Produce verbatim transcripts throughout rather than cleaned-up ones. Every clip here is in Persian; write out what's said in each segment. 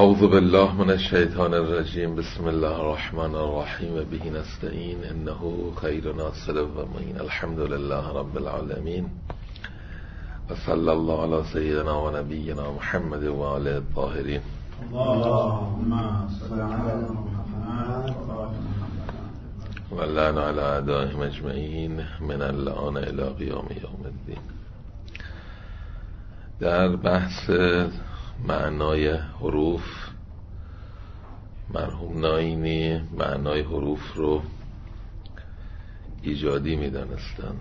اعوذ بالله من الشیطان الرجیم. بسم الله الرحمن الرحیم. به نستعین انه خیر ناصر و معین. الحمد لله رب العالمین و صلی الله علی سیدنا و نبینا محمد و آله الطاهرین. اللهم صل علی محمد و لعن علی اعدائهم اجمعین من اللعان الی قیام یوم الدین. در بحث معنای حروف، مرحوم ناینی معنای حروف رو ایجادی می دانستن.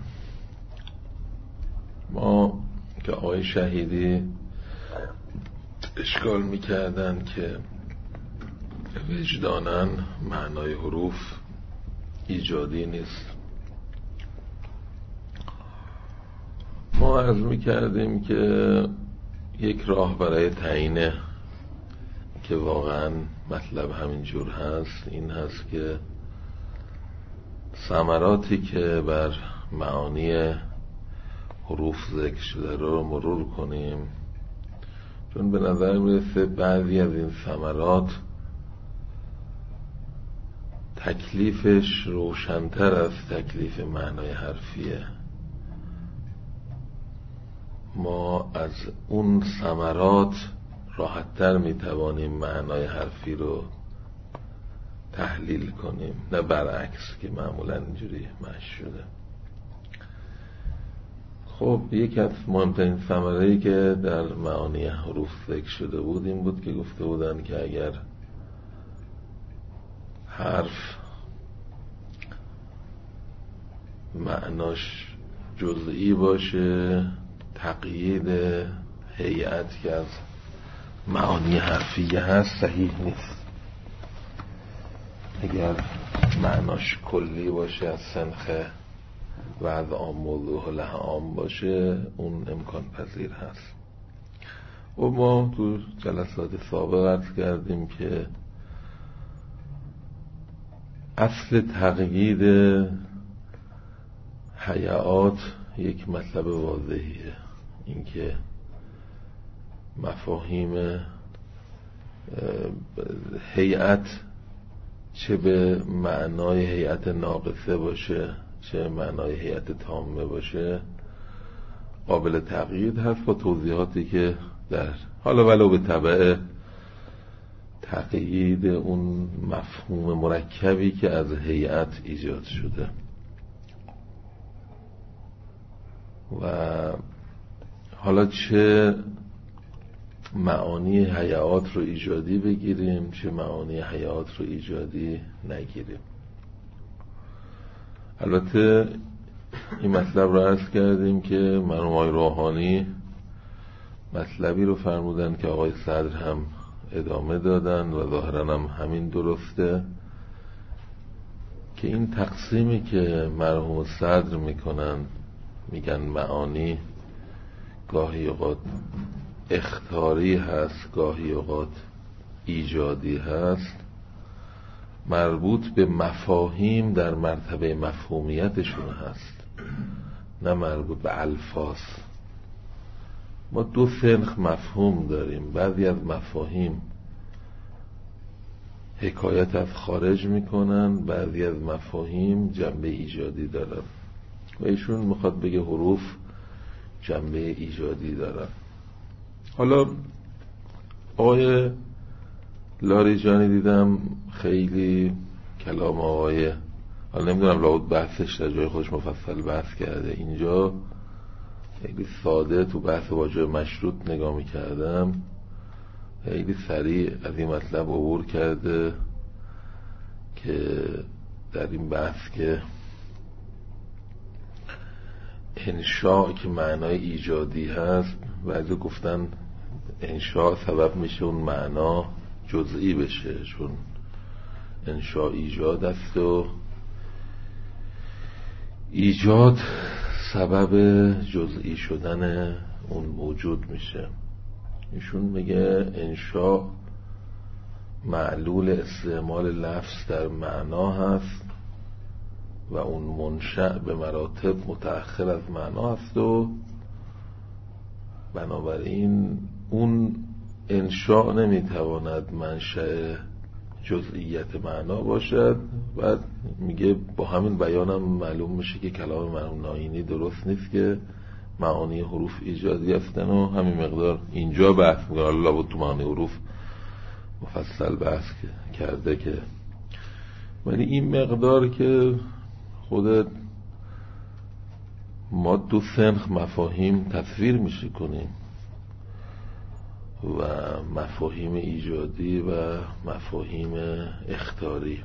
ما که آقای شهیدی اشکال می کردن که وجداناً معنای حروف ایجادی نیست. ما عرض می کردیم که یک راه برای تعیین که واقعا مطلب همینجور هست این هست که ثمراتی که بر معانی حروف ذکر شده رو مرور کنیم، چون به نظر میرسه بعضی از این ثمرات تکلیفش روشن‌تر از تکلیف معنای حرفیه. ما از اون ثمرات راحت‌تر میتوانیم معنای حرفی رو تحلیل کنیم، نه برعکس که معمولا اینجوری مشی شده. خب یک از مهمترین ثمره‌ای که در معانی حروف ذکر شده بود این بود که گفته بودن که اگر حرف معناش جزئی باشه، تقیید هیئت که از معانی حرفیه هست صحیح نیست. اگر معناش کلی باشه، از سنخ و از عام موضوع له عام باشه، اون امکان پذیر هست. و ما تو جلسات سابق عرض کردیم که اصل تقیید هیئات یک مطلب واضحیه، اینکه مفاهیم هیئت چه به معنای هیئت ناقصه باشه چه معنای هیئت تامه باشه قابل تغییر هست با توضیحاتی که در حالا ولو به تبع تقیید اون مفهوم مرکبی که از هیئت ایجاد شده. و حالا چه معانی هیئات رو ایجادی بگیریم چه معانی هیئات رو ایجادی نگیریم. البته این مطلب رو عرض کردیم که مرحوم آقای روحانی مطلبی رو فرمودن که آقای صدر هم ادامه دادن و ظاهراً هم همین درسته، که این تقسیمی که مرحوم صدر میکنن، میگن معانی گاهی اوقات اخطاری هست گاهی اوقات ایجادی هست، مربوط به مفاهیم در مرتبه مفهومیتشون هست، نه مربوط به الفاظ. ما دو سنخ مفهوم داریم. بعضی از مفاهیم حکایت از خارج میکنن، بعضی از مفاهیم جنبه ایجادی دارن و ایشون میخواد بگه حروف جنبه ایجادی دارن. حالا آقای لاریجانی دیدم خیلی کلام آقای، حالا نمیدونم لابد بحثش در جای خودش مفصل بحث کرده، اینجا خیلی ساده تو بحث واژه مشروط نگاه میکردم، خیلی سریع از این مطلب عبور کرده که در این بحث که انشاء که معنای ایجادی هست، بعضی گفتن انشاء سبب میشه اون معنا جزئی بشه، چون انشاء ایجاد است و ایجاد سبب جزئی شدن اون موجود میشه. ایشون میگه انشاء معلول استعمال لفظ در معنا هست و اون منشأ به مراتب متأخر از معنا هست و بنابراین اون انشاء نمیتواند منشأ جزئیت معنا باشد. بعد میگه با همین بیانم معلوم میشه که کلام مرحوم ناینی درست نیست که معانی حروف ایجادی هستن و همین مقدار اینجا بحث میکنه. الله بود تو معانی حروف مفصل بحث کرده که ولی این مقدار که خودت ما دو سنخ مفاهیم تصویر میشه کنیم و مفاهیم ایجادی و مفاهیم اخطاری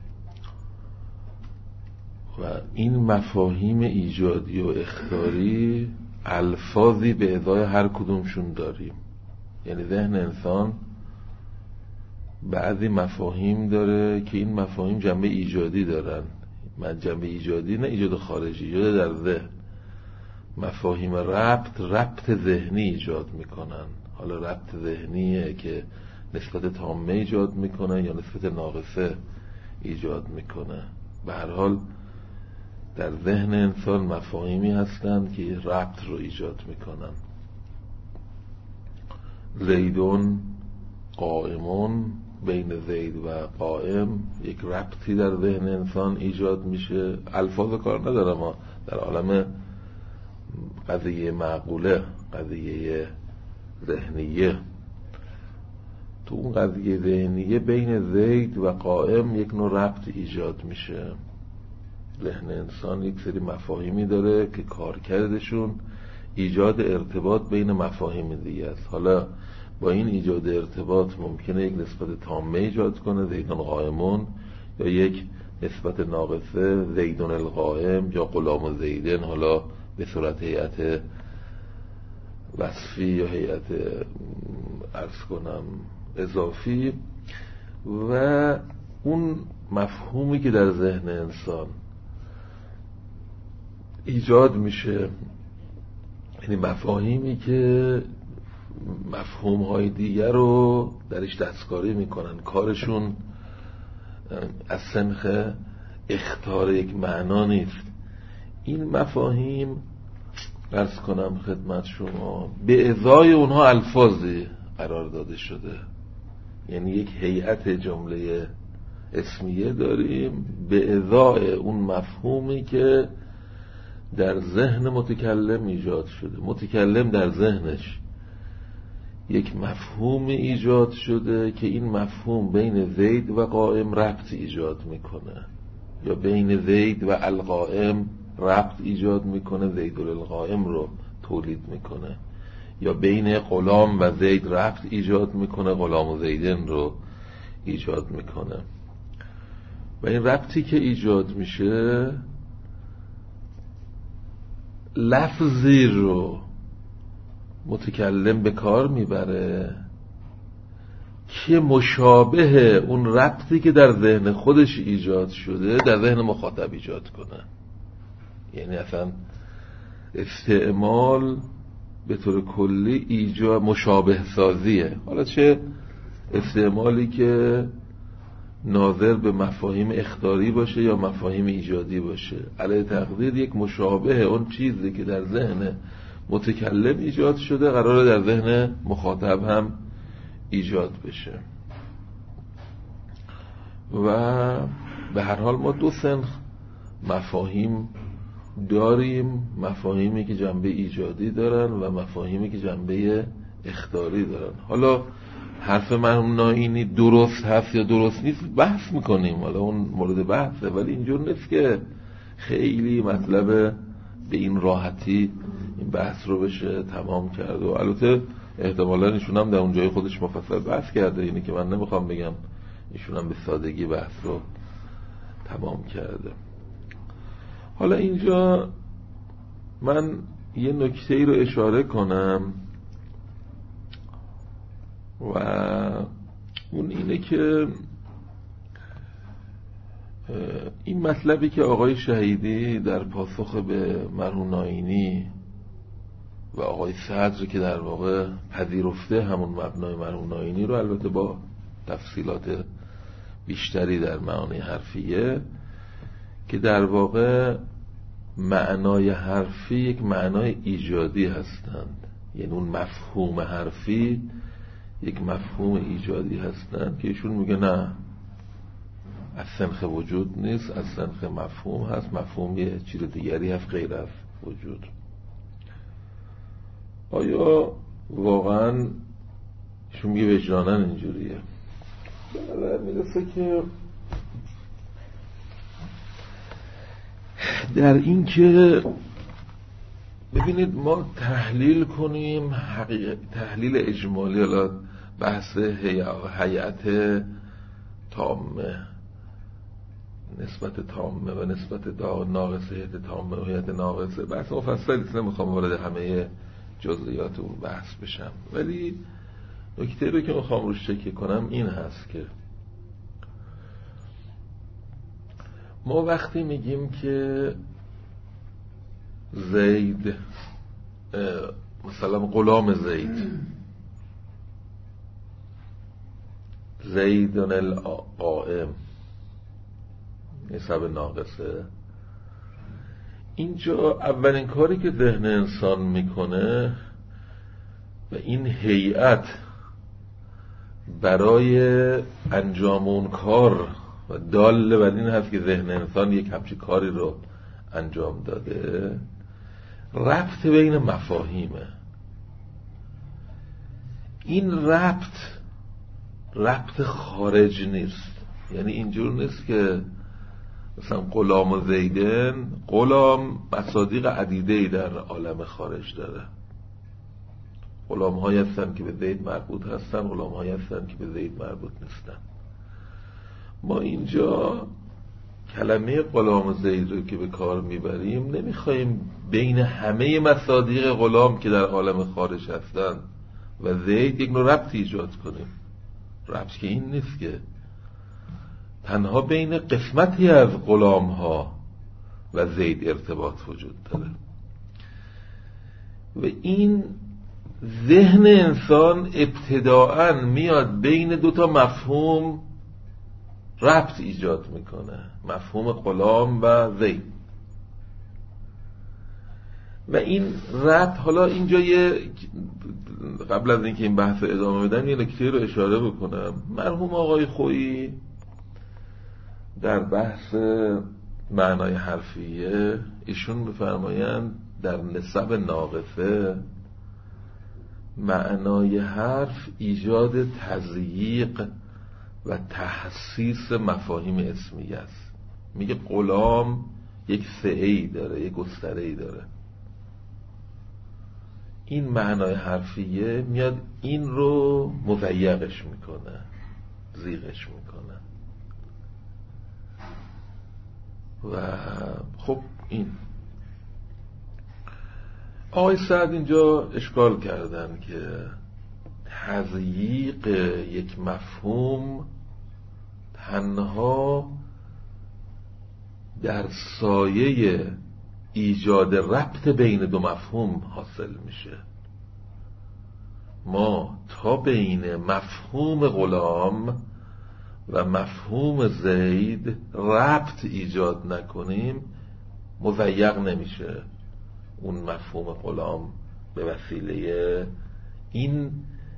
و این مفاهیم ایجادی و اخطاری الفاظی به ازای هر کدومشون داریم. یعنی ذهن انسان بعضی مفاهیم داره که این مفاهیم جنبه ایجادی دارن. من جنبه ایجادی نه ایجاد خارجی، ایجاد در ذهن. مفاهیم ربط ربط ذهنی ایجاد میکنن. حالا ربط ذهنیه که نسبت تامه ایجاد میکنه یا نسبت ناقصه ایجاد میکنه. به هر حال در ذهن انسان مفاهیمی هستند که ربط رو ایجاد میکنن. زیدون قائمون، بین زید و قائم یک ربطی در ذهن انسان ایجاد میشه. الفاظ کار ندارم، ما در عالم قضیه معقوله، قضیه ذهنیه، تو اون قضیه ذهنیه بین زید و قائم یک نوع ربط ایجاد میشه. ذهن انسان یک سری مفاهیمی داره که کارکردشون ایجاد ارتباط بین مفاهیم دیگه است. حالا با این ایجاد ارتباط ممکنه یک نسبت تامه ایجاد کنه، زیدون قائمون، یا یک نسبت ناقصه، زیدون القائم، یا غلام و زیدن، حالا به صورت هیئت وصفی یا هیئت عرض کنم اضافی. و اون مفهومی که در ذهن انسان ایجاد میشه، یعنی مفاهیمی که مفهوم‌های دیگر رو درش دستکاری میکنن، کارشون از سنخ اخطار یک معنا نیست. این مفاهیم عرض کنم خدمت شما به ازای اونها الفاظی قرار داده شده. یعنی یک هیئت جمله اسمیه داریم به ازای اون مفهومی که در ذهن متکلم ایجاد شده. متکلم در ذهنش یک مفهوم ایجاد شده که این مفهوم بین زید و قائم ربط ایجاد میکنه، یا بین زید و القائم ربط ایجاد میکنه، زید القائم رو تولید میکنه، یا بین غلام و زید ربط ایجاد میکنه، غلام و زیدن رو ایجاد میکنه. و این ربطی که ایجاد میشه لفظی رو متکلم به کار میبره که مشابه اون ربطی که در ذهن خودش ایجاد شده در ذهن مخاطب ایجاد کنه. یعنی اصلا استعمال به طور کلی ایجاد مشابه سازیه. حالا چه استعمالی که ناظر به مفاهیم اخطاری باشه یا مفاهیم ایجادی باشه، علیه تقدیر یک مشابه اون چیزی که در ذهن متکلم ایجاد شده قراره در ذهن مخاطب هم ایجاد بشه. و به هر حال ما دو سنخ مفاهیم داریم، مفاهیمی که جنبه ایجادی دارن و مفاهیمی که جنبه اخطاری دارن. حالا حرف مرحوم ناینی درست هست یا درست نیست بحث میکنیم، حالا اون مورد بحثه، ولی اینجور نیست که خیلی مطلب به این راحتی این بحث رو بشه تمام کرد. و البته احتمالا ایشون هم در اون جای خودش مفصل بحث کرده، اینی که من نمیخوام بگم ایشون هم به سادگی بحث رو تمام کرده. حالا اینجا من یه نکته ای رو اشاره کنم و اون اینه که این مطلبی که آقای شهیدی در پاسخ به مرحوم ناینی و آقای صدر که در واقع پذیرفته همون مبنای مرحوم ناینی رو، البته با تفصیلات بیشتری در معانی حرفیه، که در واقع معنای حرفی یک معنای ایجادی هستند. یعنی اون مفهوم حرفی یک مفهوم ایجادی هستن که ایشون میگه نه، از سنخ وجود نیست، از سنخ مفهوم هست، مفهوم یه چیز دیگری هست غیر از وجود. آیا واقعا ایشون میگه وجداناً اینجوریه؟ بله، میرسه که در این که ببینید ما تحلیل کنیم حقیقت، تحلیل اجمالی، حالا بحث هیئت تامه، نسبت تامه و نسبت ناقصه، هیئت تامه و هیئت ناقصه، بحث مفصلی است، نمیخوام وارد همه جزئیات اون بحث بشم، ولی نکته رو که میخوام روش تکیه کنم این هست که ما وقتی میگیم که زید مثلا غلام زید، زیدن القائم، نسب ناقصه، اینجا اولین کاری که ذهن انسان میکنه و این هیئت برای انجام اون کار و دال بر این هست که ذهن انسان یک همچین کاری رو انجام داده، ربط بین مفاهیمه. این ربط ربط خارج نیست، یعنی اینجور نیست که مثلا غلام و زیدن، غلام مصادیق عدیده‌ای در عالم خارج داره، غلام هایی هستن که به زید مربوط هستن، غلام هایی هستن که به زید مربوط نیستن. ما اینجا کلمه غلام و زید رو که به کار میبریم نمیخوایم بین همه مصادیق غلام که در عالم خارج هستن و زید یک نوع ربط ایجاد کنیم. ربط که این نیست که تنها بین قسمتی از غلام ها و زید ارتباط وجود داره و این ذهن انسان ابتداءً میاد بین دوتا مفهوم ربط ایجاد میکنه، مفهوم غلام و زید، و این ربط، حالا اینجا یه قبل از اینکه این بحث ادامه بدم یه نکته رو اشاره بکنم. مرحوم آقای خویی در بحث معنای حرفیه ایشون میفرمایند در نسب ناقصه معنای حرف ایجاد تضییق و تحسیس مفاهیم اسمیه است. میگه غلام یک سعی داره، یک گستره‌ای داره. این معنای حرفیه میاد این رو مضیقش میکنه، زیغش میکنه و خب این آقای سعد اینجا اشکال کردن که تضییق یک مفهوم تنها در سایه ایجاد ربط بین دو مفهوم حاصل میشه. ما تا بین مفهوم غلام و مفهوم زید ربط ایجاد نکنیم مضیق نمیشه اون مفهوم غلام به وسیله این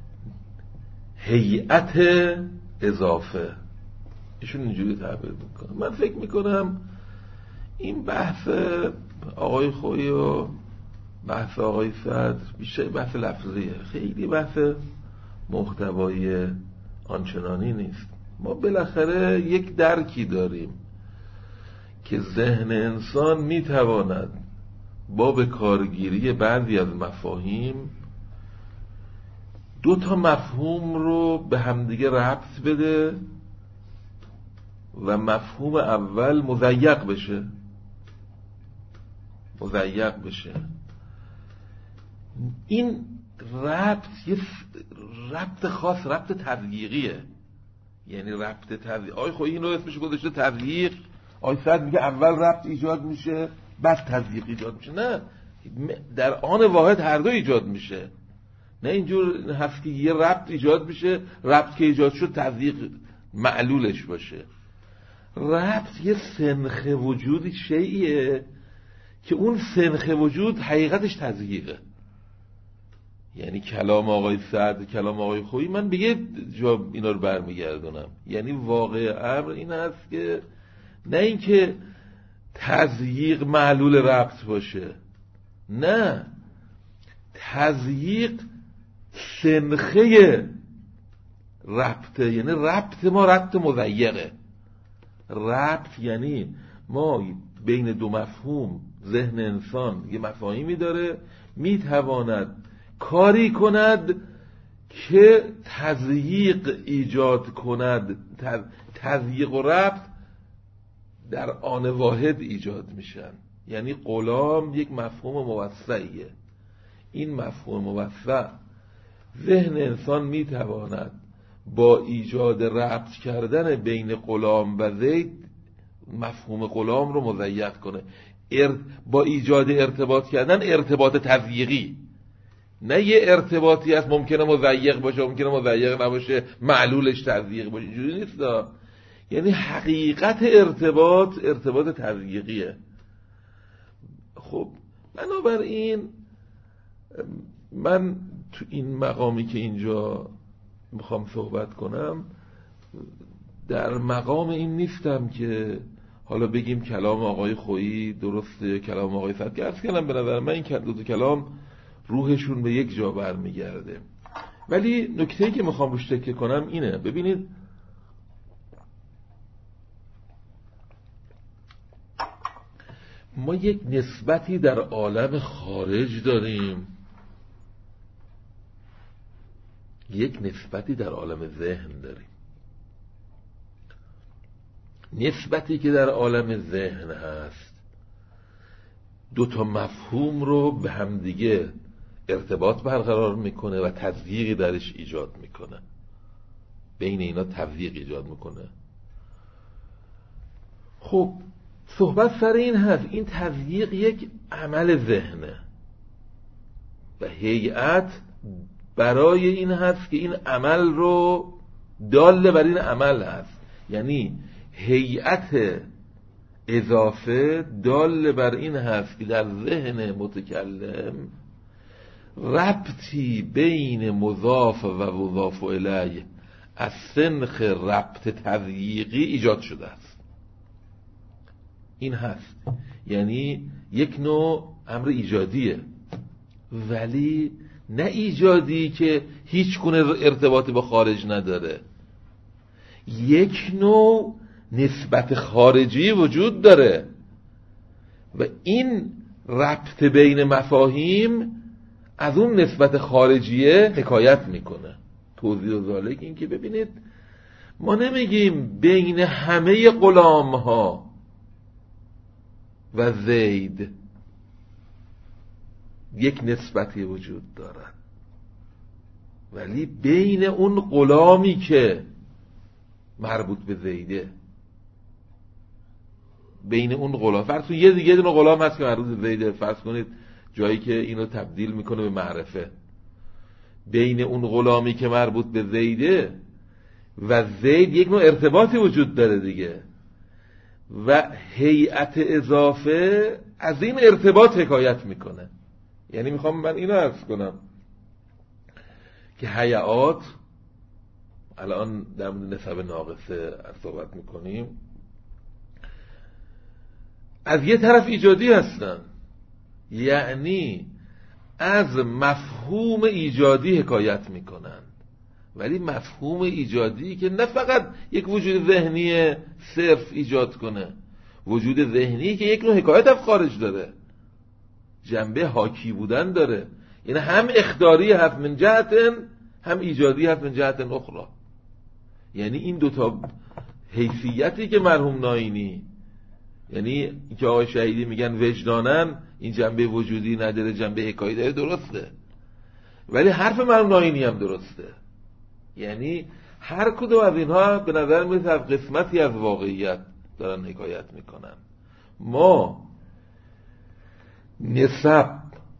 هیئت اضافه. ایشون اینجوری تعبیر میکنه. من فکر میکنم این بحث آقای خویی و بحث آقای صدر بیشتر بحث لفظیه، خیلی بحث محتوایی آنچنانی نیست. ما بالاخره یک درکی داریم که ذهن انسان میتواند با به کارگیری بعضی از مفاهیم دو تا مفهوم رو به همدیگه ربط بده و مفهوم اول مضیق بشه مضیق بشه این ربط یه ربط خاص، ربط تضییقیه، یعنی ربط تضییق. آی خب این رو اسمش گذاشته تضییق، آی صد میگه اول ربط ایجاد میشه بعد تضییق ایجاد میشه. نه، در آن واحد هر دو ایجاد میشه. نه اینجور هست که یه ربط ایجاد میشه، ربط که ایجاد شد تضییق معلولش باشه. ربط یه سنخ وجودی شیئیه که اون سنخ وجود حقیقتش تضییقه. یعنی کلام آقای سعد، کلام آقای خویی، من به یه جا اینا رو برمیگردونم. یعنی واقع امر این است که نه اینکه تضییق معلول ربط باشه، نه، تضییق سنخه ربطه. یعنی ربط ما ربط مضیقه. ربط یعنی ما بین دو مفهوم، ذهن انسان یه مفاهیمی داره، میتواند کاری کند که تضییق ایجاد کند. تضییق و ربط در آن واحد ایجاد میشن. یعنی غلام یک مفهوم موسعیه. این مفهوم موسع ذهن انسان میتواند با ایجاد ربط کردن بین غلام و زید مفهوم غلام رو مضیق کنه. ار... با ایجاد ارتباط کردن ارتباط تضییقی، نه یه ارتباطی هست ممکنه مضیق باشه ممکنه مضیق نباشه، معلولش تضییق باشه، اینجوری نیست. یعنی حقیقت ارتباط ارتباط تضییقیه. خب بنابراین من تو این مقامی که اینجا میخوام صحبت کنم در مقام این نیستم که حالا بگیم کلام آقای خویی درسته، کلام آقای سعد، که عرض کردم به نظر من این دو تا کلام روحشون به یک جا برمیگرده. ولی نکته‌ای که میخوام روش تکیه کنم اینه، ببینید ما یک نسبتی در عالم خارج داریم، یک نسبتی در عالم ذهن داریم. نسبتی که در عالم ذهن هست دو تا مفهوم رو به همدیگه ارتباط برقرار میکنه و تضییقی درش ایجاد میکنه، بین اینا تضییق ایجاد میکنه. خب صحبت سر این هست این تضییق یک عمل ذهنه و هیئت برای این هست که این عمل رو داله بر این عمل هست. یعنی هیئت اضافه داله بر این هست که در ذهن متکلم ربطی بین مضاف و مضاف الیه از سنخ ربط تضییقی ایجاد شده است. این هست، یعنی یک نوع امر ایجادیه، ولی نه ایجادی که هیچ گونه ارتباطی با خارج نداره. یک نوع نسبت خارجی وجود داره و این ربط بین مفاهیم از اون نسبت خارجیه حکایت میکنه. توضیح و ذالک این که ببینید ما نمیگیم بین همه غلام ها و زید یک نسبتی وجود دارد، ولی بین اون غلامی که مربوط به زیده، بین اون غلام، فرض کنید یه دیگه دونه غلام هست که مربوط به زیده، فرض کنید جایی که اینو تبدیل میکنه به معرفه، بین اون غلامی که مربوط به زیده و زید یک نوع ارتباطی وجود داره دیگه و هیئت اضافه از این ارتباط حکایت میکنه. یعنی میخوام من اینو عرض کنم که هیئات الان در مورد نسب ناقصه صحبت میکنیم، از یه طرف ایجادی هستن، یعنی از مفهوم ایجادی حکایت میکنن، ولی مفهوم ایجادی که نه فقط یک وجود ذهنی صرف ایجاد کنه، وجود ذهنی که یک نوع حکایت از خارج داره، جنبه حاکی بودن داره، یعنی هم اخداری هست من جهتن، هم ایجادی هست من جهتن اخرى. یعنی این دوتا حیثیتی که مرحوم ناینی، یعنی که آقای شهیدی میگن وجدانن این جنبه وجودی نداره، جنبه حکایی داره، درسته، ولی حرف مرحوم ناینی هم درسته. یعنی هر کدوم از اینها به نظر میاد از قسمتی از واقعیت دارن حکایت میکنن. ما نسب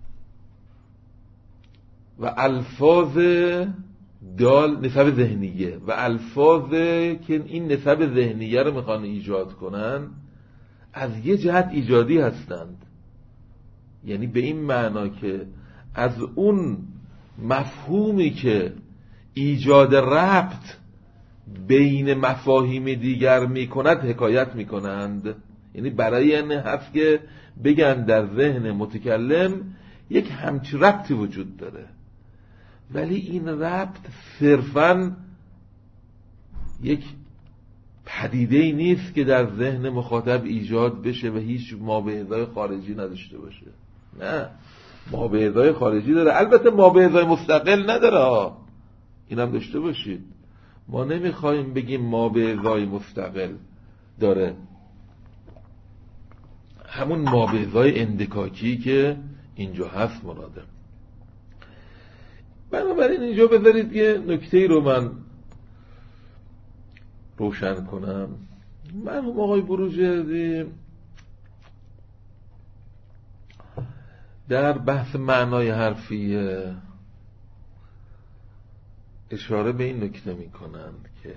و الفاظ دال، نسب ذهنیه و الفاظ که این نسب ذهنیه رو میخوان ایجاد کنن از یه جهت ایجادی هستند، یعنی به این معنا که از اون مفهومی که ایجاد ربط بین مفاهیم دیگر میکند حکایت میکنند. یعنی برای این هست که بگن در ذهن متکلم یک همچی ربطی وجود داره، ولی این ربط صرفاً یک پدیده‌ای نیست که در ذهن مخاطب ایجاد بشه و هیچ مابعضای خارجی نداشته باشه. نه، مابعضای خارجی داره، البته مابعضای مستقل نداره، اینم داشته باشید. ما نمیخوایم بگیم مابعضای مستقل داره، همون مابعضای اندکاکی که اینجا هست مراده. بنابراین اینجا بذارید یه نکته‌ای رو من روشن کنم. مرحوم آقای بروجردی در بحث معنای حرفیه اشاره به این نکته می کنند که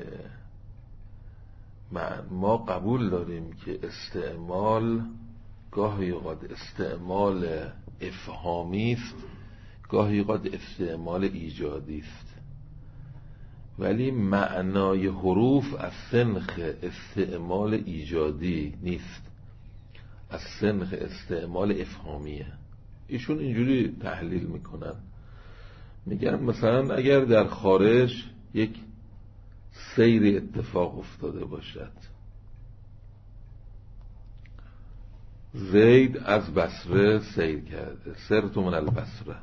ما قبول داریم که استعمال گاهی اوقات استعمال افهامی است، گاهی اوقات استعمال ایجادی است، ولی معنای حروف از سنخ استعمال ایجادی نیست، از سنخ استعمال افهامیه. ایشون اینجوری تحلیل میکنن، میگن مثلا اگر در خارج یک سیر اتفاق افتاده باشد، زید از بصره سیر کرده، سرت من البصره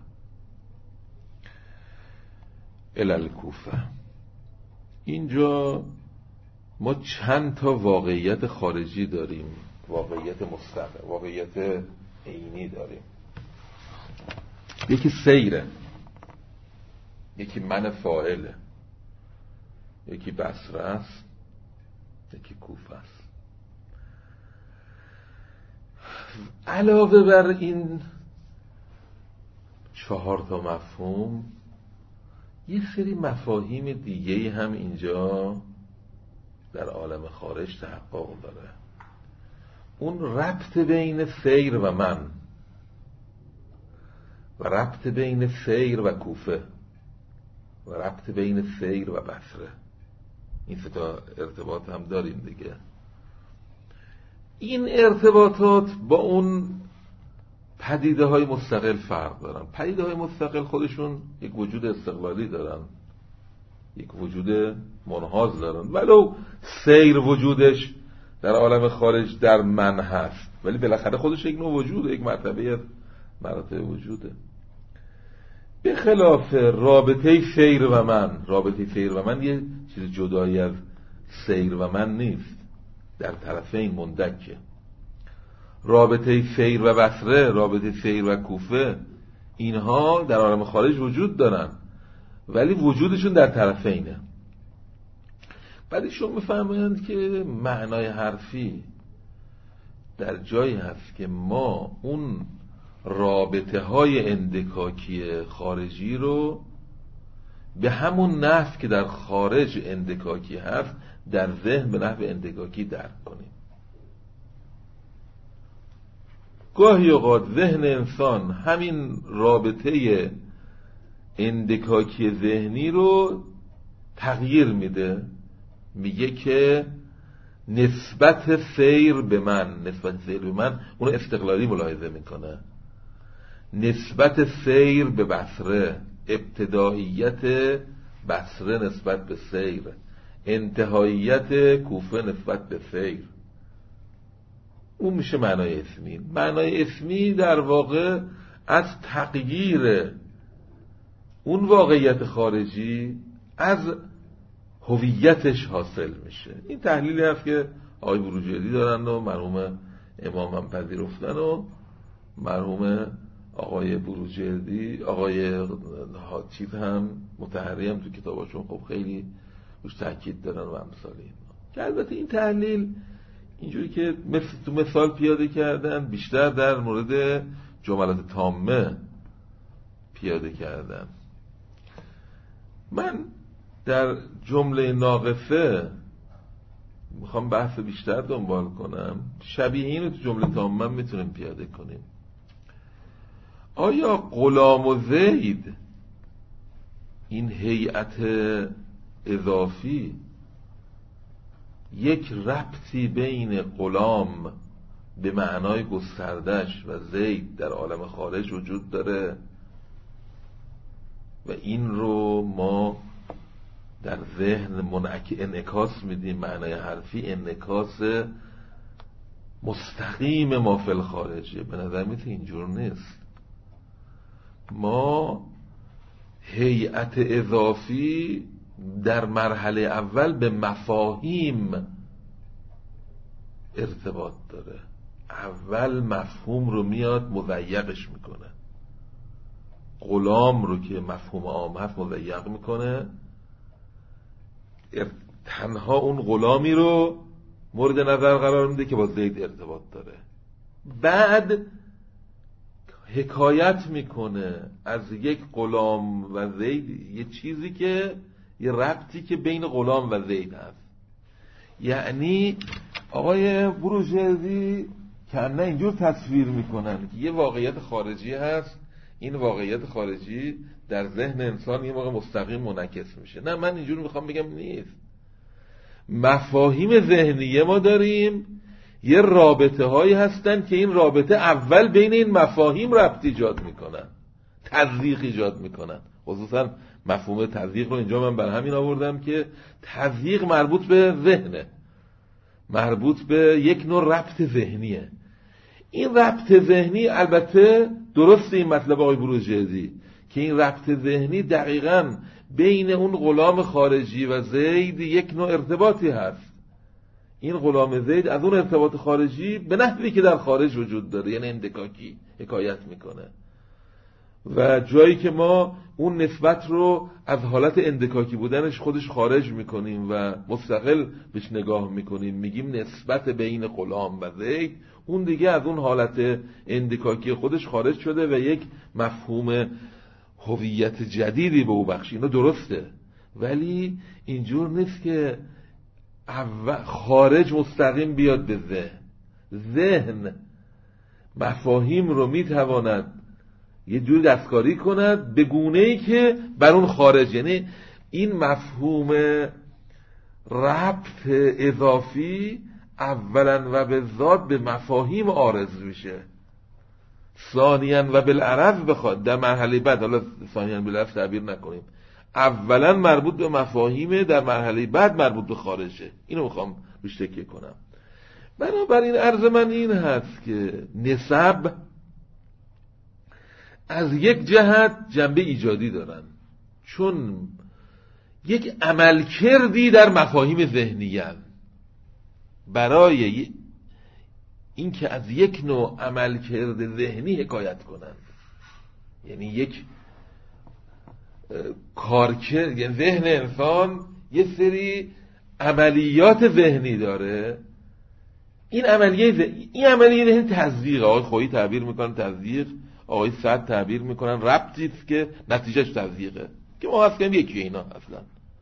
الی الکوفه، اینجا ما چند تا واقعیت خارجی داریم، واقعیت مستقل، واقعیت عینی داریم. یکی سیره، یکی من فاعله، یکی بصره است، یکی کوفه است. علاوه بر این چهار تا مفهوم، یه سری مفاهیم دیگه هم اینجا در عالم خارج تحقق داره. اون ربط بین سیر و من و ربط بین سیر و کوفه و ربط بین سیر و بصره، این سه تا ارتباط هم داریم دیگه. این ارتباطات با اون پدیده های مستقل فرق دارن. پدیده های مستقل خودشون یک وجود استقلالی دارن، یک وجود منحاز دارن، ولو سیر وجودش در عالم خارج در من هست، ولی بالاخره خودش یک نوع وجوده، یک مرتبه مراتب وجوده. به خلاف رابطه سیر و من، رابطه سیر و من یه چیز جدایی از سیر و من نیست، در طرفین مندکه. رابطه سیر و بصره، رابطه سیر و کوفه، اینها در عالم خارج وجود دارن، ولی وجودشون در طرفینه. بعد ایشون میفهمند که معنای حرفی در جایی هست که ما اون رابطه های اندکاکی خارجی رو به همون نحو که در خارج اندکاکی هست در ذهن به نحو اندکاکی درک کنیم. گاهی اوقات ذهن انسان همین رابطه اندکاکی ذهنی رو تغییر میده، میگه که نسبت سیر به من، نسبت سیر به من اون استقلالی ملاحظه میکنه، نسبت سیر به بصره، ابتداییت بصره نسبت به سیر، انتهاییت کوفه نسبت به سیر، اون میشه معنای اسمی. معنای اسمی در واقع از تغییر اون واقعیت خارجی از هویتش حاصل میشه. این تحلیلی هست که آقای بروجردی دارن و مرحوم امام هم پذیرفتن و مرحوم آقای بروجردی، آقای چیز هم مطهری هم تو کتاباشون خب خیلی روش تاکید دارن و امثال این. که البته این تحلیل اینجوری که مثل تو مثال پیاده کردن بیشتر در مورد جملات تامه پیاده کردن. من در جمله ناقصه میخوام بحث بیشتر دنبال کنم. شبیه اینو تو جمله تامه میتونیم پیاده کنیم. آیا غلام و زید این هیئت اضافی یک ربطی بین غلام به معنای گستردش و زید در عالم خارج وجود داره و این رو ما در ذهن منعک انعکاس میدیم. معنای حرفی انعکاس مستقیم ما فی الخارجه. به نظر میاد اینجور نیست. ما هیئت اضافی در مرحله اول به مفاهیم ارتباط داره. اول مفهوم رو میاد مضیقش میکنه، غلام رو که مفهوم عام هست مضیق میکنه، تنها اون غلامی رو مورد نظر قرار میده که با زید ارتباط داره. بعد حکایت میکنه از یک غلام و زید، یه چیزی که یه ربطی که بین غلام و زید هست. یعنی آقای بروجردی کنه اینجور تصویر میکنن که یه واقعیت خارجی هست، این واقعیت خارجی در ذهن انسان یه موقع مستقیم منعکس میشه. نه، من اینجور میخوام بگم نیست. مفاهیم ذهنیه ما داریم، یه رابطه هایی هستن که این رابطه اول بین این مفاهیم ربط ایجاد میکنن، تضییق ایجاد میکنن. خصوصا مفهوم تضییق رو اینجا من برای همین آوردم که تضییق مربوط به ذهنه، مربوط به یک نوع ربط ذهنیه. این ربط ذهنی البته درست این مطلب آقای بروجردی که این ربط ذهنی دقیقاً بین اون غلام خارجی و زید یک نوع ارتباطی هست. این غلام زید از اون ارتباط خارجی به نحوی که در خارج وجود داره، یعنی اندکاکی، حکایت میکنه و جایی که ما اون نسبت رو از حالت اندکاکی بودنش خودش خارج میکنیم و مستقل بهش نگاه میکنیم، میگیم نسبت بین غلام و زید، اون دیگه از اون حالت اندکاکی خودش خارج شده و یک مفهوم هویت جدیدی به او بخشی. اینو درسته، ولی اینجور نیست که خارج مستقیم بیاد به ذهن. ذهن مفاهیم رو میتواند یه جور دستکاری کند به گونه‌ای که بر اون خارج، یعنی این مفهوم ربط اضافی اولا و به ذات به مفاهیم عارض میشه، ثانیاً و بالعرض بخواد در مرحله بعد، حالا ثانیاً بالعرض تعبیر نکنیم، اولا مربوط به مفاهیم، در مرحله بعد مربوط به خارجه. اینو میخوام روش تکیه کنم. بنابراین عرض من این هست که نسب از یک جهت جنبه ایجادی دارن، چون یک عملکردی در مفاهیم ذهنیه برای این که از یک نوع عملکرد ذهنی حکایت کنن. یعنی یک کارکرد، یعنی ذهن انسان یه سری عملیات ذهنی داره. این عملیه ذهنی، این عملیه ذهنی تزدیق، آقای خویی تعبیر میکنن تزدیق، آقای سعد تعبیر میکنن ربطی است که نتیجهش تزدیقه، که ما اصلا یکی اینا اصلا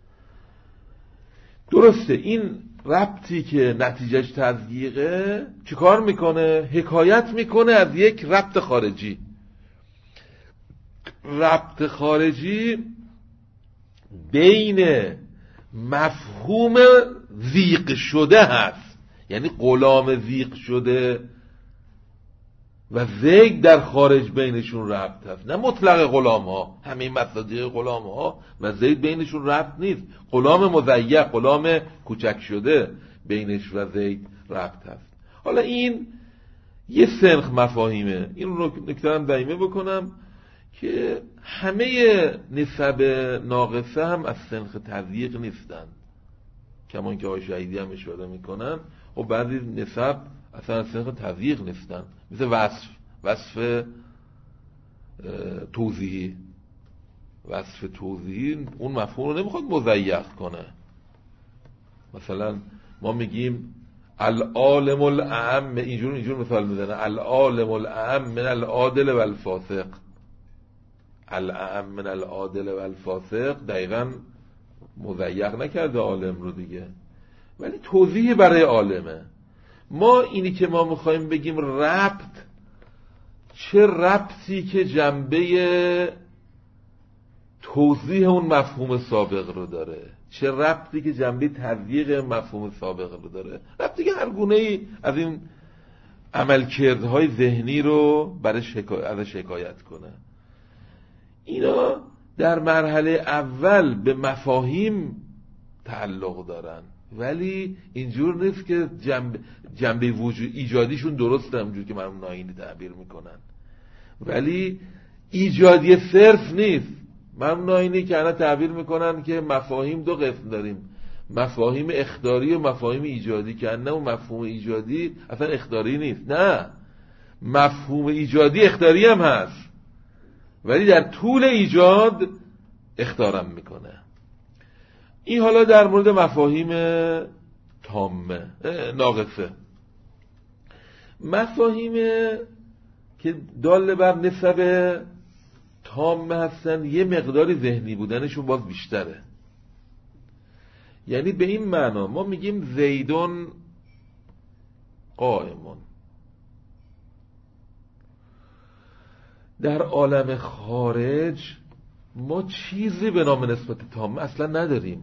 درسته. این ربطی که نتیجهش تزدیقه چیکار میکنه؟ حکایت میکنه از یک ربط خارجی. ربط خارجی بین مفهوم ذیق شده هست، یعنی غلام ذیق شده و زید در خارج بینشون ربط هست، نه مطلق غلام ها، همه مصادیق غلام ها و زید بینشون ربط نیست. غلام مضیق، غلام کوچک شده بینش و زید ربط هست. حالا این یه سنخ مفاهیمه. این رو نکترم دایمه بکنم که همه نسب ناقصه هم از سنخ تضییق نیستن، کمان که آقای شهیدی هم اشاره میکنن. و بعضی نسب اصلا از سنخ تضییق نیستن، مثل وصف وصف توضیحی. وصف توضیحی اون مفهوم رو نمیخواد مضیق کنه. مثلا ما میگیم العالم الاعم، اینجور اینجور مثال میزنه، العالم الاعم من العادل و الفاسق. الاعم من العادل و الفاسق دقیقا مضیق نکرده عالم رو دیگه، ولی توضیح برای عالمه. ما اینی که ما میخوایم بگیم ربط، چه ربطی که جنبه توضیح اون مفهوم سابق رو داره، چه ربطی که جنبه تضییق مفهوم سابق رو داره، ربطی که هر گونه‌ای از این عملکردهای ذهنی رو برای شکایت ازش شکایت کنه. اینا در مرحله اول به مفاهیم تعلق دارن، ولی اینجور نیست که جنبه, جنبه وجود ایجادیشون درسته همونجور که مرحوم ناینی تعبیر میکنن، ولی ایجادی صرف نیست. مرحوم ناینی که الان تعبیر میکنن که مفاهیم دو قسم داریم، مفاهیم اخباری و مفاهیم ایجادی، که انه مفهوم ایجادی اصلا اخباری نیست. نه، مفهوم ایجادی اخباری هم هست، ولی در طول ایجاد اخطارم میکنه. این حالا در مورد مفاهیم تامه ناقصه. مفاهیم که دال بر نسب تامه هستن یه مقداری ذهنی بودنشون باز بیشتره. یعنی به این معنا ما میگیم زیدون قائمون، در عالم خارج ما چیزی به نام نسبت تامه اصلا نداریم.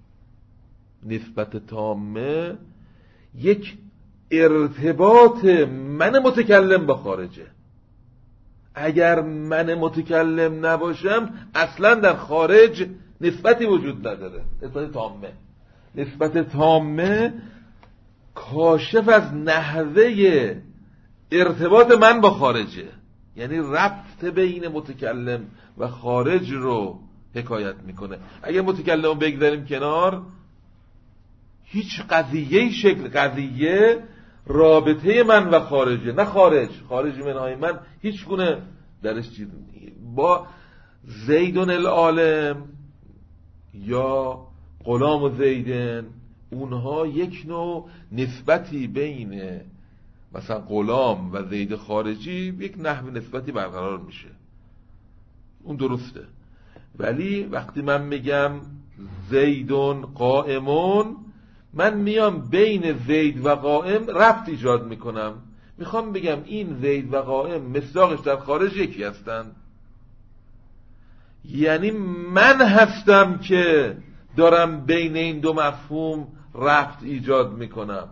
نسبت تامه یک ارتباط من متکلم با خارجه. اگر من متکلم نباشم اصلا در خارج نسبتی وجود نداره. نسبت تامه نسبت تامه کاشف از نحوه ارتباط من با خارجه، یعنی ربط بین متکلم و خارج رو حکایت میکنه. اگه متکلم بگذاریم کنار، هیچ قضیه شکل قضیه رابطه من و خارجه، نه خارج خارج منهای من هیچ گونه درش چیز با زیدون العالم یا غلام و زیدن، اونها یک نوع نسبتی بین مثلا غلام و زید خارجی یک نحو نسبتی برقرار میشه، اون درسته. ولی وقتی من میگم زیدون قائمون، من میام بین زید و قائم ربط ایجاد میکنم، میخوام بگم این زید و قائم مصداقش در خارج یکی هستن، یعنی من هستم که دارم بین این دو مفهوم ربط ایجاد میکنم.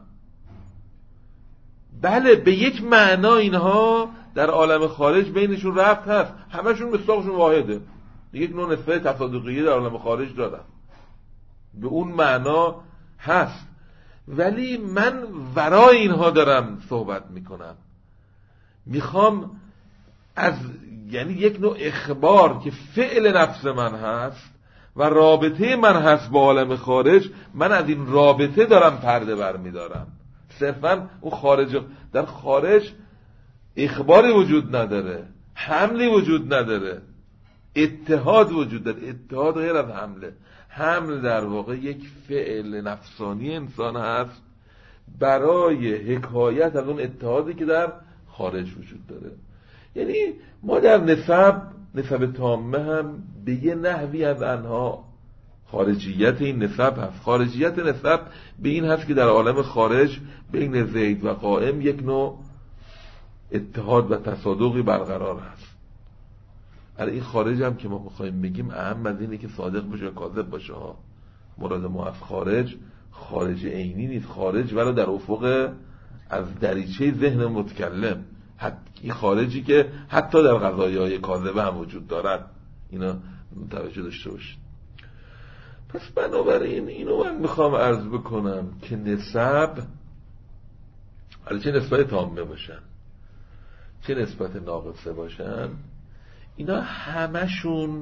بله، به یک معنا اینها در عالم خارج بینشون ربط هست، همشون مصداقشون واحده، یک نوع نسبت تصادقی در عالم خارج دارن، به اون معنا هست، ولی من ورای اینها دارم صحبت میکنم. میخوام از یعنی یک نوع اخبار که فعل نفس من هست و رابطه من هست با عالم خارج، من از این رابطه دارم پرده برمیدارم. صرفا اون خارج، در خارج اخباری وجود نداره، حملی وجود نداره، اتحاد وجود داره. اتحاد غیر از حمله. حمل در واقع یک فعل نفسانی انسان هست برای حکایت از اون اتحادی که در خارج وجود داره. یعنی ما در نسب نسب تامه هم به یه نحوی از انها خارجیت این نسب هست. خارجیت نسب به این هست که در عالم خارج بین زید و قائم یک نوع اتحاد و تصادقی برقرار هست. حالا این خارج هم که ما میخوایم بگیم اهم از اینه که صادق باشه یا کاذب باشه ها. مراد ما از خارج خارج عینی نیست، خارج ولی در افق از دریچه ذهن متکلم، این خارجی که حتی در قضایای کاذبه هم وجود دارد. اینا توجه داشته باشید. پس بنابراین اینو من میخوام عرض بکنم که نسب، حالا چه نسبت تامه باشن چه نسبت ناقصه باشن، اینا همشون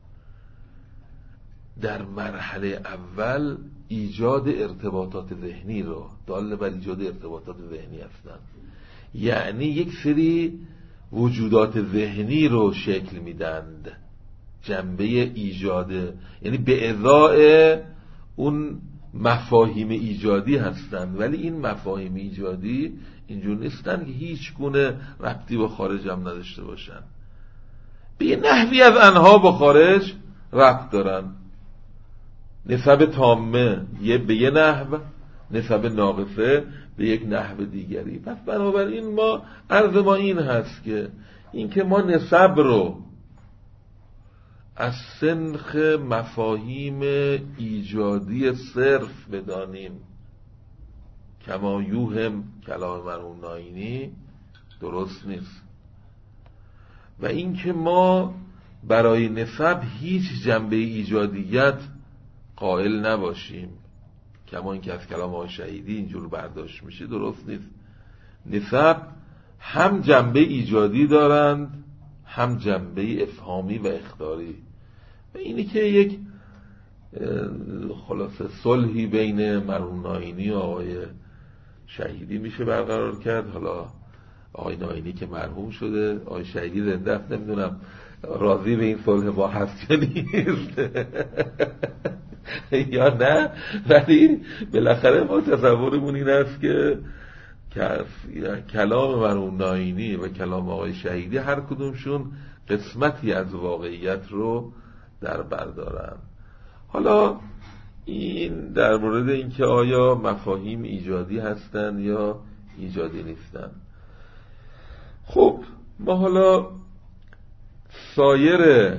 در مرحله اول ایجاد ارتباطات ذهنی رو دال بر ایجاد ارتباطات ذهنی هستن. یعنی یک سری وجودات ذهنی رو شکل میدند، جنبه ایجاد، یعنی به ازای اون مفاهیم ایجادی هستند، ولی این مفاهیم ایجادی اینجور نیستن که هیچ گونه ربطی با خارج هم نداشته باشن، به یه نحوی از انها با خارج ربط دارن. نسب تامه یه به یه نحو، نسب ناقصه به یک نحو دیگری. پس بنابراین ما عرض ما این هست که این که ما نسب رو از سنخ مفاهیم ایجادی صرف بدانیم کما یوهم کلام مرحوم ناینی درست نیست. و اینکه ما برای نسب هیچ جنبه ایجادیت قائل نباشیم کما اینکه از کلام آقای شهیدی اینجور برداشت میشه درست نیست. نسب هم جنبه ایجادی دارند هم جنبه افهامی و اخباری. و اینی که یک خلاصه صلحی بین مرحوم ناینی و آقای شهیدی میشه برقرار کرد. حالا آقای ناینی که مرحوم شده، آقای شهیدی زنده است، نمیدونم راضی به این صلح با هست یا نیست یا نه، ولی بالاخره ما تصورمون این است که کلام مرحوم ناینی و کلام آقای شهیدی هر کدومشون قسمتی از واقعیت رو در بر دارن. حالا این در مورد اینکه آیا مفاهیم ایجادی هستن یا ایجادی نیستن. خب ما حالا سایر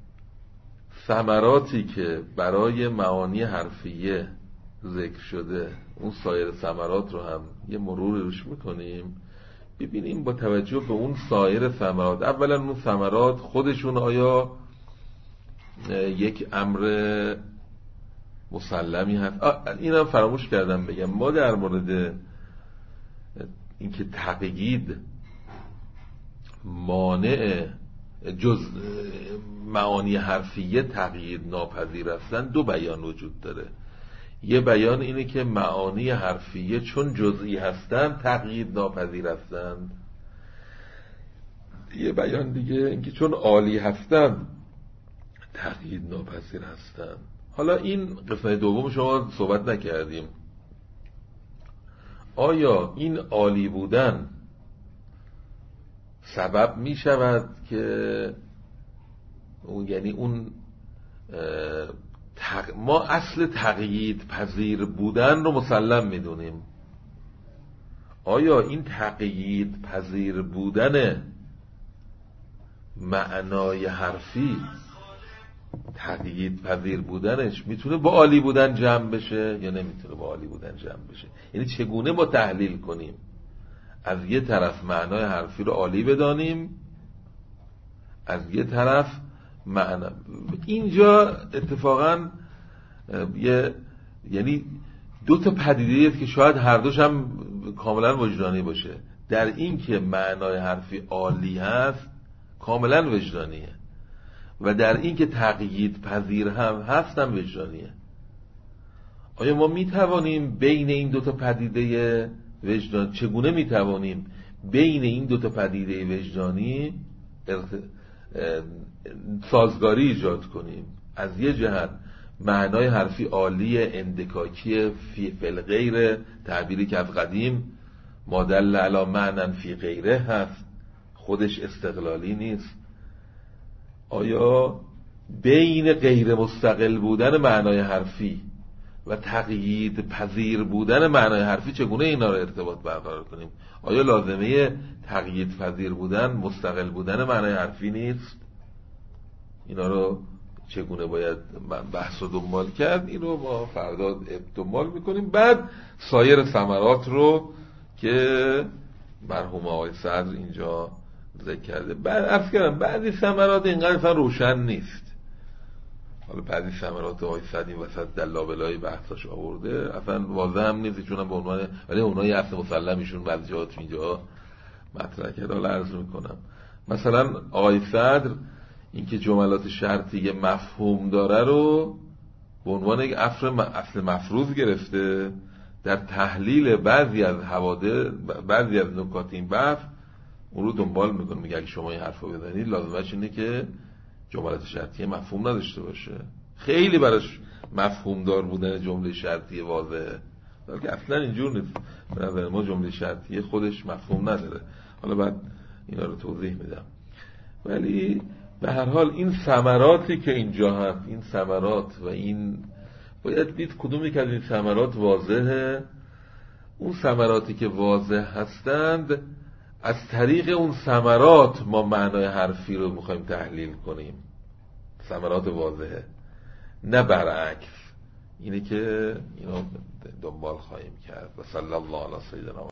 ثمراتی که برای معانی حرفیه ذکر شده، اون سایر ثمرات رو هم یه مرور روش میکنیم، ببینیم با توجه به اون سایر ثمرات، اولا اون ثمرات خودشون آیا یک امر مسلمی هست. اینم فراموش کردم بگم، ما در مورد اینکه تقیید مانع جز معانی حرفیه تقیید ناپذیر هستن دو بیان وجود داره. یه بیان اینه که معانی حرفیه چون جزئی هستن تقیید ناپذیر هستن. یه بیان دیگه اینکه چون عالی هستن تقیید ناپذیر هستن. حالا این قسمت دوم شما صحبت نکردیم. آیا این عالی بودن سبب می شود که اون یعنی اون تق... ما اصل تقیید پذیر بودن رو مسلم می دونیم، آیا این تقیید پذیر بودن معنای حرفی تقیید پذیر بودنش میتونه با عالی بودن جمع بشه یا نمیتونه با عالی بودن جمع بشه؟ یعنی چگونه ما تحلیل کنیم؟ از یه طرف معنای حرفی رو عالی بدانیم، از یه طرف معنا. اینجا اتفاقا یه یعنی دو تا پدیده است که شاید هر دوش هم کاملا وجدانی باشه. در این که معنای حرفی عالی هست کاملا وجدانیه و در این که تقیید پذیر هم هست هم وجدانیه. آیا ما میتوانیم بین این دو تا پدیده وجدان چگونه میتوانیم بین این دو تا پدیده وجدانی سازگاری ایجاد کنیم؟ از یه جهت معنای حرفی عالی اندکاکی فی فی تعبیری که از قدیم مادل علی معنن فی غیره هست، خودش استقلالی نیست. آیا بین غیر مستقل بودن معنای حرفی و تقیید پذیر بودن معنای حرفی چگونه اینا رو ارتباط برقرار کنیم؟ آیا لازمه تقیید پذیر بودن مستقل بودن معنای حرفی نیست؟ اینا رو چگونه باید بحث و دنبال کرد؟ این رو ما فردا دنبال میکنیم. بعد سایر ثمرات رو که مرحوم آقای صدر اینجا ذکر کرده. بعد عرض کردم بعضی ثمرات اینقدر اصلا روشن نیست. حالا بعضی ثمرات آقای صدر این وسط در لابلای بحثاش آورده اصلا واضح هم نیست چون به عنوان، ولی اونای اصل مسلمیشون بعضی جاها تو اینجا مطرح کرده. حالا عرض میکنم مثلا آقای صدر اینکه جملات شرطی مفهوم داره رو به عنوان یک اصل مفروض گرفته در تحلیل بعضی از حوادث بعضی از نکات این بحث اون رو دنبال میکنه. میگه اگه شما این حرفو بزنید لازمش اینه که جملات شرطی مفهوم نداشته باشه. خیلی براش مفهوم دار بودن جمله شرطی واضحه، بلکه اصلا اینجور نیست. به نظر ما جمله شرطی خودش مفهوم نداره. حالا بعد اینا رو توضیح میدم. ولی به هر حال این ثمراتی که اینجا هست، این ثمرات و این باید دید کدومی که از این ثمرات واضحه. اون ثمراتی که واضح هستند از طریق اون ثمرات ما معنای حرفی رو میخوایم تحلیل کنیم. ثمرات واضحه، نه برعکس. اینه که اینو دنبال خواهیم کرد. و صلی الله علی سیدنا